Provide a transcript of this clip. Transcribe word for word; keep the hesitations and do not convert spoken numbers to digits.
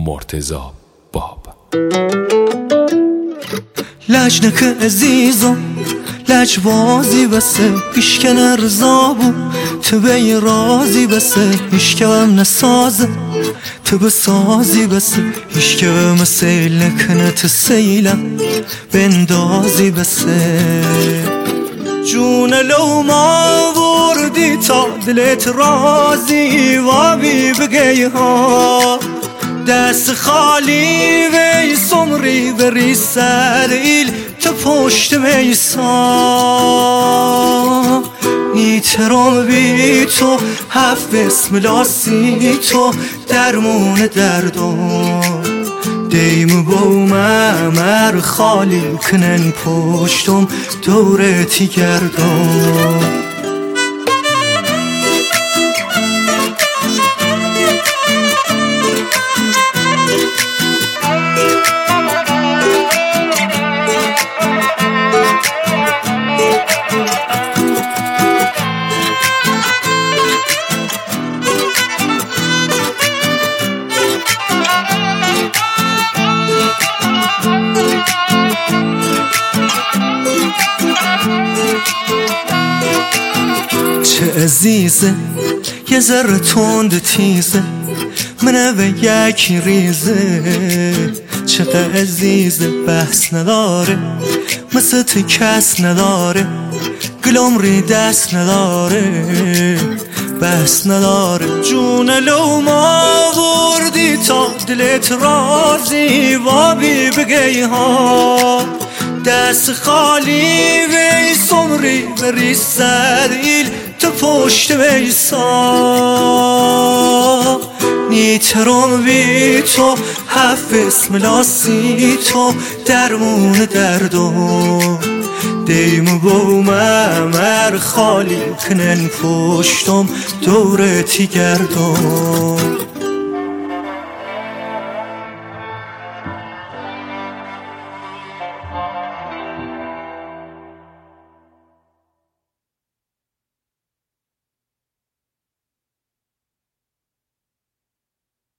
مرتضی باب. لجنک عزیزم لجبازی بسه پیشکن رضا بو تو به رازی بسه هیشکم نسازه تو بسازی بسه هیشکم مسیل نکنه تو سیلم بندازی بسه جون لو ما وردی تا دلت رازی و بی بگی ها دست خالی وی سمری بری سر ایل تو پشت میسا نیترام بی تو هفت بسم لاسی تو درمون دردم دیم بومم ار خالی کنن پشتم دورتی گردم چه عزیزه یه ذره تند تیزه منه و یکی ریزه چقدر عزیزه بحث نداره مثل تو کس نداره گلومری دست نداره بحث نداره جون لو ما وردی تا دلت رازی و بی بگی ها دست خالی وی سمری بری سر ایل تو پشت میسا نیترام بی تو هفت اسم لاسی تو درمون دردم دیم بومم ار خالی کنن پشتم دورتی گردم